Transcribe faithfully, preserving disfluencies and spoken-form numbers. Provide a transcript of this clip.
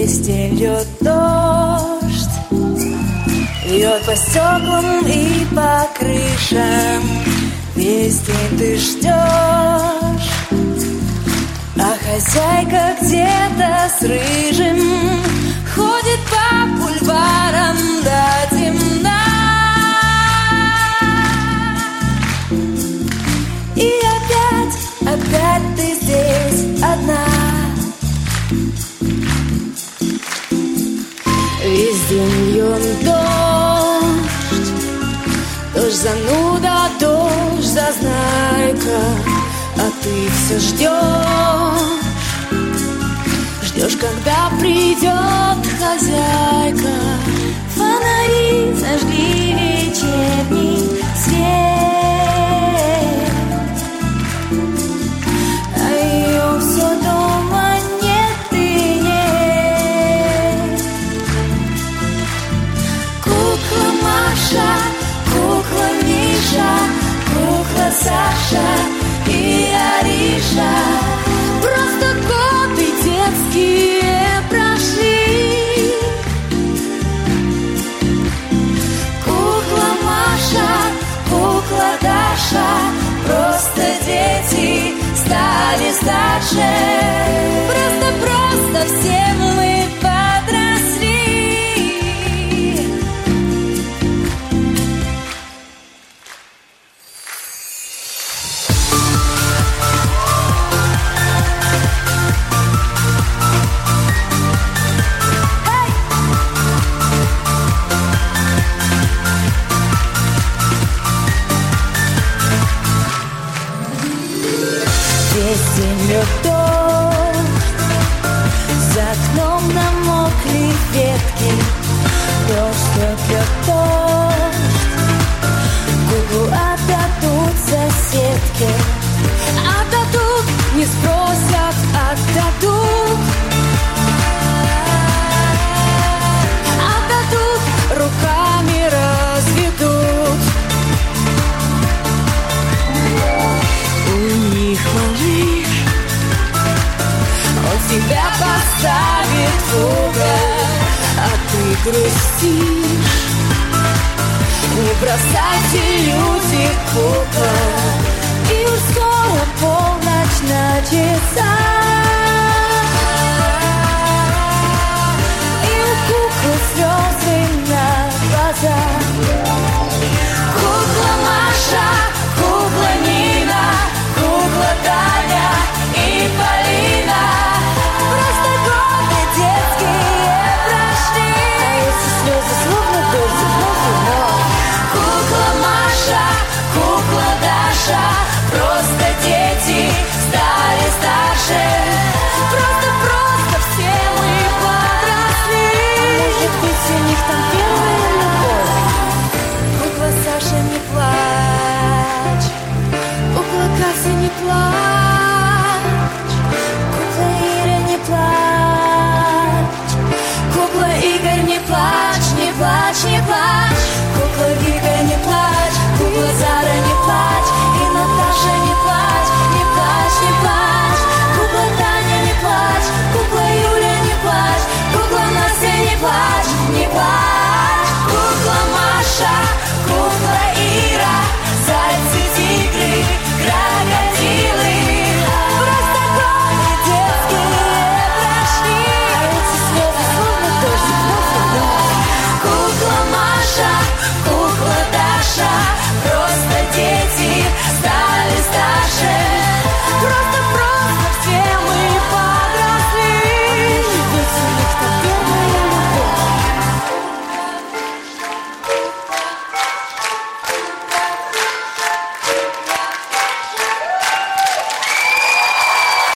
Везде льет дождь, льет по стеклам и по крышам. Весь день ты ждешь, а хозяйка где-то с рыжим ходит по бульварам до темна. И опять, опять ты здесь одна. Весь день льет дождь, дождь зануда, дождь зазнайка, а ты все ждешь, ждешь, когда придет хозяйка. Фонари зажгли вечерний свет, а ее все дома нет и нет. Кукла Маша, кукла Миша, кукла Саша и Ариша. Просто годы детские прошли. Кукла Маша, кукла Даша, просто дети стали старше. Просто-просто все мы подросли. Весь день льет дождь, за окном намокли ветки. Дождь льет, льет дождь, куклу отдадут соседке. Отдадут, не спросят, отдадут. Отдадут, руками разведут. У них малыш, он тебя поставит в угол, а ты грустишь. Не бросайте, люди, кукол, и уж скоро полночь на часах.